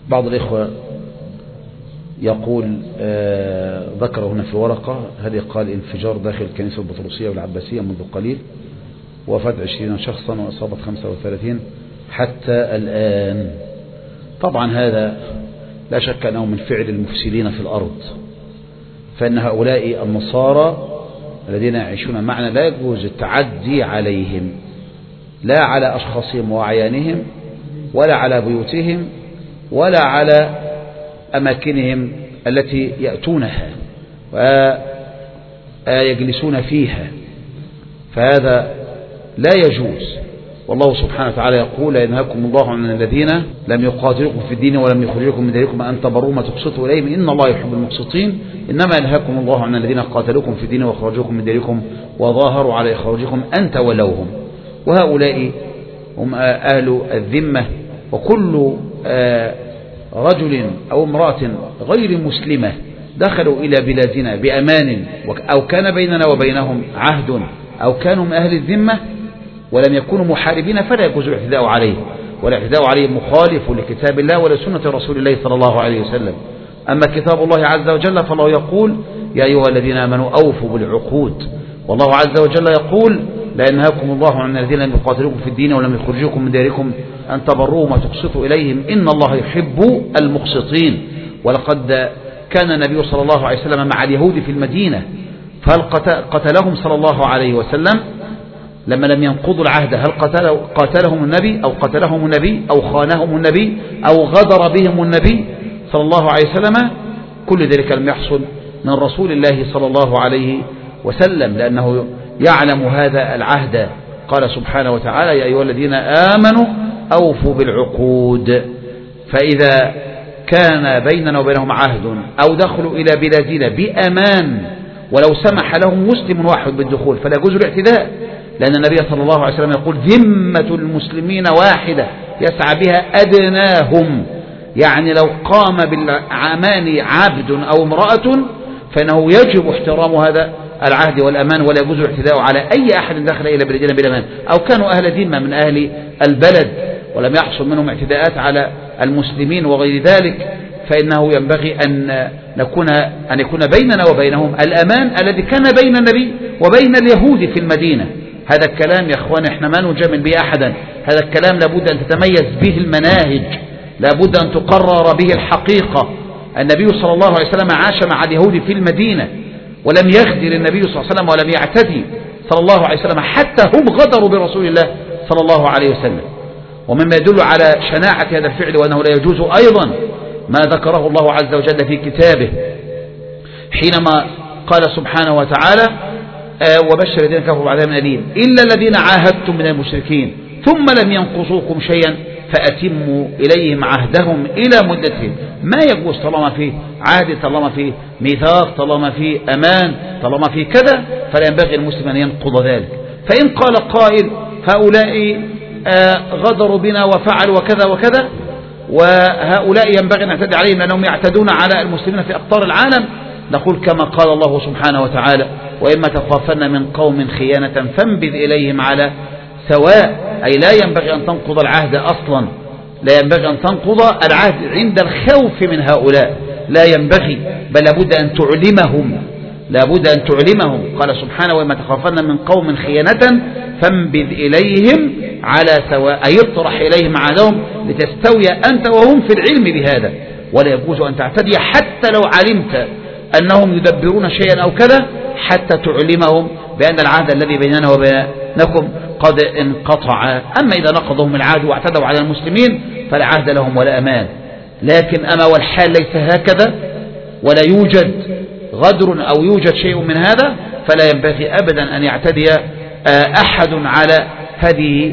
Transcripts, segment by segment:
بعض الإخوة يقول ذكر هنا في ورقة هذه، قال انفجار داخل الكنيسة البطرسية والعباسية منذ قليل، وفاة 20 شخصا وأصابت 35 حتى الآن. طبعا هذا لا شك أنه من فعل المفسدين في الأرض، فإن هؤلاء النصارى الذين يعيشون معنا لا يجوز التعدي عليهم، لا على أشخاصهم وأعيانهم، ولا على بيوتهم، ولا على أماكنهم التي يأتونها ويجلسون فيها، فهذا لا يجوز. والله سبحانه وتعالى يقول: لا ينهاكم الله عن الذين لم يقاتلوكم في الدين ولم يخرجوكم من ديركم أن تبروا ما تقسطوا إليهم إن الله يحب المقسطين، إنما ينهاكم الله عن الذين قاتلوكم في الدين وخرجوكم من ديركم وظاهروا على إخراجكم أن تولوهم. وهؤلاء هم أهل الذمة، وكل رجل أو امرأة غير مسلمة دخلوا إلى بلادنا بأمان أو كان بيننا وبينهم عهد أو كانوا من أهل الذمة ولم يكونوا محاربين فلا يجوز الاعتداء عليه، والاعتداء عليه مخالف لكتاب الله ولسنة رسول الله صلى الله عليه وسلم. أما كتاب الله عز وجل فالله يقول: يا أيها الذين آمنوا أوفوا بالعقود. والله عز وجل يقول: لا ينهاكم الله عن الذين لم يقاتلوكم في الدين ولم يخرجوكم من ديركم أن تبروهم وتقسطوا إليهم إن الله يحب المقسطين. ولقد كان النبي صلى الله عليه وسلم مع اليهود في المدينة، فهل قتلهم صلى الله عليه وسلم لما لم ينقضوا العهد؟ هل قاتلهم النبي أو قتلهم النبي أو خانهم النبي أو غدر بهم النبي صلى الله عليه وسلم؟ كل ذلك لم يحصل من رسول الله صلى الله عليه وسلم، لأنه يعلم هذا العهد. قال سبحانه وتعالى: يا أيها الذين آمنوا أوفوا بالعقود. فإذا كان بيننا وبينهم عهد أو دخلوا إلى بلادنا بأمان ولو سمح لهم مسلم واحد بالدخول فلا يجوز الاعتداء، لأن النبي صلى الله عليه وسلم يقول: ذمة المسلمين واحدة يسعى بها أدناهم. يعني لو قام بالأمان عبد أو امرأة فإنه يجب احترام هذا العهد والأمان، ولا يجوز الاعتداء على أي أحد دخل إلى بلدنا بالأمان، أو كانوا أهل ذمة من أهل البلد ولم يحصل منهم اعتداءات على المسلمين وغير ذلك، فإنه ينبغي أن يكون بيننا وبينهم الأمان الذي كان بين النبي وبين اليهود في المدينة. هذا الكلام يا أخوان احنا ما نجامل به أحدا، هذا الكلام لابد أن تتميز به المناهج، لابد أن تقرر به الحقيقة. النبي صلى الله عليه وسلم عاش مع اليهود في المدينة ولم يخذل النبي صلى الله عليه وسلم ولم يعتدي صلى الله عليه وسلم، حتى هم غدروا برسول الله صلى الله عليه وسلم. ومما يدل على شناعة هذا الفعل وأنه لا يجوز أيضا ما ذكره الله عز وجل في كتابه حينما قال سبحانه وتعالى: وبشر الذين كفروا بعذاب أليم إلا الذين عاهدتم من المشركين ثم لم ينقصوكم شيئا فأتموا إليهم عهدهم إلى مدتهم. ما يجوز طالما فيه عهد، طالما فيه ميثاق، طالما فيه أمان، طالما فيه كذا، فلا ينبغي المسلم أن ينقض ذلك. فإن قال قائل: هؤلاء غدروا بنا وفعلوا وكذا وكذا، وهؤلاء ينبغي أن نعتدي عليهم لأنهم يعتدون على المسلمين في أقطار العالم، نقول كما قال الله سبحانه وتعالى: وإما تخافن من قوم خيانة فانبذ إليهم على سواء. أي لا ينبغي أن تنقض العهد أصلا، لا ينبغي أن تنقض العهد عند الخوف من هؤلاء، لا ينبغي، بل لابد أن تعلمهم، لابد أن تعلمهم. قال سبحانه: وإما تخافن من قوم خيانة فانبذ إليهم على سواء، أي اطرح إليهم عهدهم لتستوي أنت وهم في العلم بهذا. ولا يجوز أن تعتدي حتى لو علمت أنهم يدبرون شيئا أو كذا، حتى تعلمهم بأن العهد الذي بيننا وبينكم قد انقطع. أما إذا نقضهم العهد واعتدوا على المسلمين فلا عهد لهم ولا أمان. لكن أما والحال ليس هكذا ولا يوجد غدر أو يوجد شيء من هذا، فلا ينبغي أبدا أن يعتدي أحد على هذه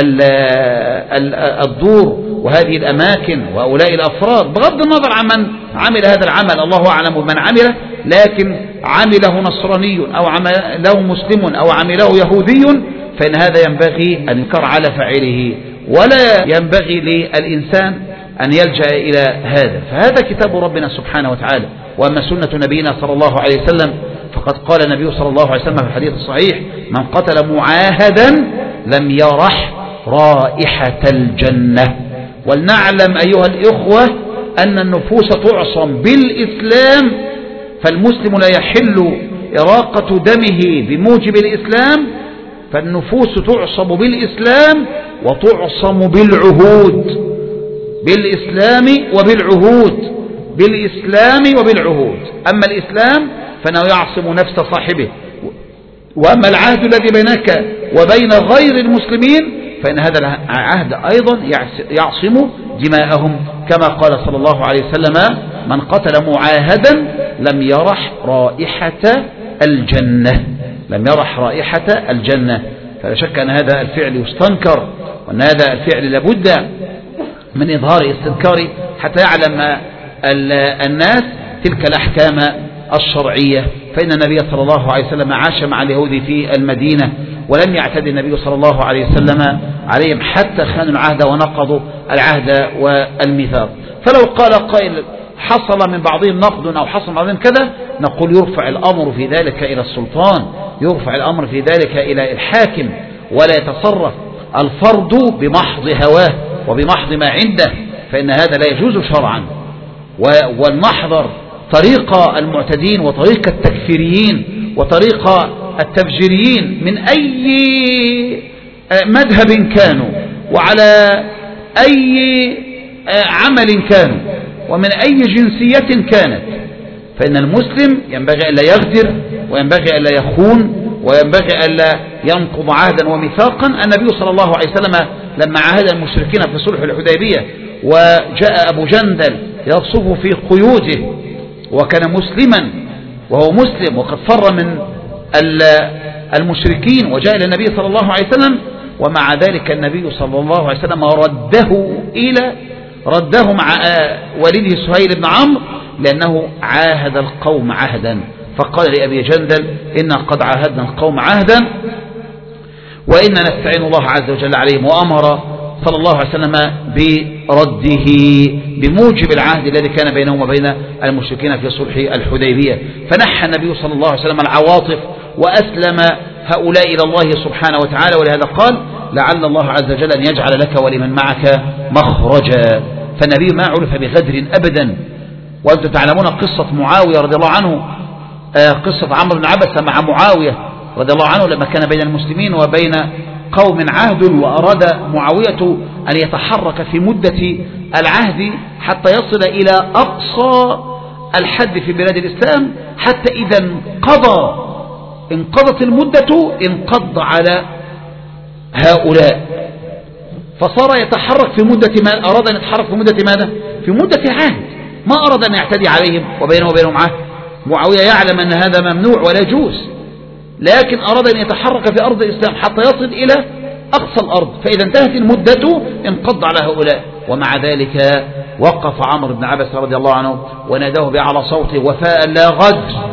الدور وهذه الأماكن وهؤلاء الأفراد، بغض النظر عن من عمل هذا العمل، الله أعلم بمن عمله، لكن عمله نصراني أو عمله مسلم أو عمله يهودي فإن هذا ينبغي أن ينكر على فاعله، ولا ينبغي للإنسان أن يلجأ إلى هذا. فهذا كتاب ربنا سبحانه وتعالى. وأما سنة نبينا صلى الله عليه وسلم فقد قال النبي صلى الله عليه وسلم في الحديث الصحيح: من قتل معاهدا لم يرح رائحة الجنة. ولنعلم أيها الإخوة أن النفوس تعصم بالإسلام، فالمسلم لا يحل إراقة دمه بموجب الإسلام، فالنفوس تعصم بالإسلام وتعصم بالعهود، بالإسلام وبالعهود، بالإسلام وبالعهود. أما الإسلام فإنه يعصم نفس صاحبه، وأما العهد الذي بينك وبين غير المسلمين فإن هذا العهد أيضا يعصم دماءهم، كما قال صلى الله عليه وسلم: من قتل معاهدا لم يرح رائحة الجنة، لم يرح رائحة الجنة. فلا شك أن هذا الفعل يستنكر، وأن هذا الفعل لابد من إظهار استذكاره حتى يعلم الناس تلك الأحكام الشرعية. فإن النبي صلى الله عليه وسلم عاش مع اليهود في المدينة، ولم يعتد النبي صلى الله عليه وسلم عليهم حتى خانوا العهد ونقضوا العهد والميثاق. فلو قال قائل: حصل من بعضهم نقد أو حصل من بعضهم كذا، نقول: يرفع الأمر في ذلك إلى السلطان، يرفع الأمر في ذلك إلى الحاكم، ولا يتصرف الفرد بمحض هواه وبمحض ما عنده، فإن هذا لا يجوز شرعا. والمحضر طريق المعتدين وطريق التكفيريين وطريق التفجيريين من أي مذهب كانوا، وعلى أي عمل كانوا، ومن أي جنسية كانت، فإن المسلم ينبغي ألا يغدر، وينبغي ألا يخون، وينبغي ألا ينقض عهدا وميثاقا. النبي صلى الله عليه وسلم لما عاهد المشركين في صلح الحديبية، وجاء أبو جندل يرصف في قيوده وكان مسلما وهو مسلم وقد فر من المشركين، وجاء إلى النبي صلى الله عليه وسلم، ومع ذلك النبي صلى الله عليه وسلم رده مع والده سهيل بن عمرو، لأنه عاهد القوم عهدا. فقال لأبي جندل: إنا قد عاهدنا القوم عهدا وإنا نستعين الله عز وجل عليهم، وأمر صلى الله عليه وسلم برده بموجب العهد الذي كان بينهم وبين المشركين في صلح الحديبية. فنحى النبي صلى الله عليه وسلم العواطف وأسلم هؤلاء إلى الله سبحانه وتعالى، ولهذا قال: لعل الله عز وجل أن يجعل لك ولمن معك مخرجا. فالنبي ما عرف بغدر أبدا. وأنتم تعلمون قصة معاوية رضي الله عنه، قصة عمرو بن عبسة مع معاوية رضي الله عنه، لما كان بين المسلمين وبين قوم عهد، وأراد معاوية أن يتحرك في مدة العهد حتى يصل إلى أقصى الحد في بلاد الإسلام، حتى إذا انقضت المدة انقض على هؤلاء، فصار يتحرك في مدة ما أراد أن يتحرك في مدة ماذا؟ في مدة عهد، ما أراد أن يعتدي عليهم وبينه وبينهم عهد. معاوية يعلم أن هذا ممنوع ولا يجوز، لكن أراد أن يتحرك في أرض الإسلام حتى يصل إلى أقصى الأرض، فإذا انتهت المدة انقض على هؤلاء. ومع ذلك وقف عمرو بن عبسة رضي الله عنه وناداه بأعلى صوته: وفاء لا غدر،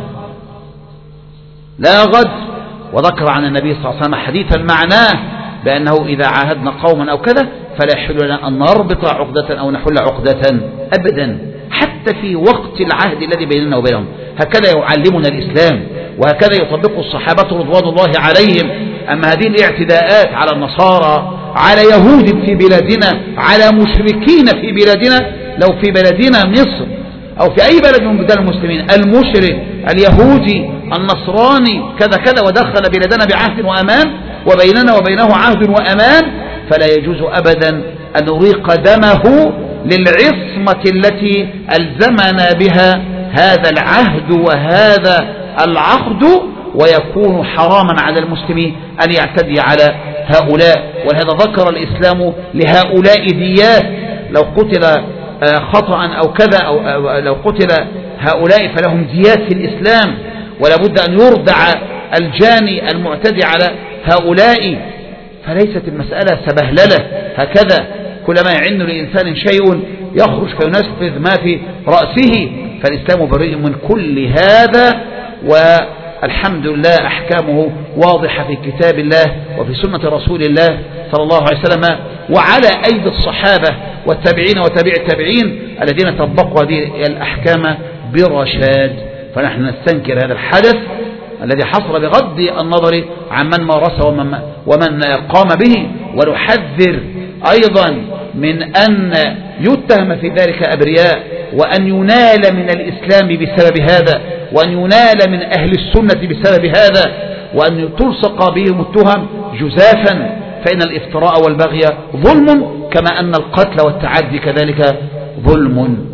لا غدر. وذكر عن النبي صلى الله عليه وسلم حديثا معناه بأنه إذا عاهدنا قوما أو كذا فلا يحل لنا أن نربط عقدة أو نحل عقدة أبدا، حتى في وقت العهد الذي بيننا وبينهم. هكذا يعلمنا الإسلام، وهكذا يطبق الصحابة رضوان الله عليهم. أما هذه الاعتداءات على النصارى، على يهود في بلادنا، على مشركين في بلادنا، لو في بلدنا مصر أو في أي بلد من بلدان المسلمين المشرك اليهودي النصراني كذا كذا ودخل بلادنا بعهد وأمان وبيننا وبينه عهد وأمان، فلا يجوز أبدا أن نريق دمه للعصمة التي ألزمنا بها هذا العهد وهذا العقد، ويكون حراما على المسلم أن يعتدي على هؤلاء. ولهذا ذكر الإسلام لهؤلاء ديات، لو قتل خطأ أو كذا أو لو قتل هؤلاء فلهم ديات في الإسلام، ولا بد أن يردع الجاني المعتدي على هؤلاء. فليست المسألة سبهللة هكذا كلما يعن لإنسان شيء يخرج فينفذ ما في رأسه، فالإسلام بريء من كل هذا، والحمد لله أحكامه واضحة في كتاب الله وفي سنة رسول الله صلى الله عليه وسلم، وعلى أيدي الصحابة والتابعين وتابع التابعين الذين طبقوا هذه الأحكام برشاد. فنحن نستنكر هذا الحدث الذي حصل بغض النظر عن من مارسه ومن قام به، ونحذر أيضا من أن يتهم في ذلك أبرياء، وأن ينال من الإسلام بسبب هذا، وأن ينال من أهل السنة بسبب هذا، وأن تلصق بهم التهم جزافا، فإن الافتراء والبغي ظلم، كما أن القتل والتعدي كذلك ظلم.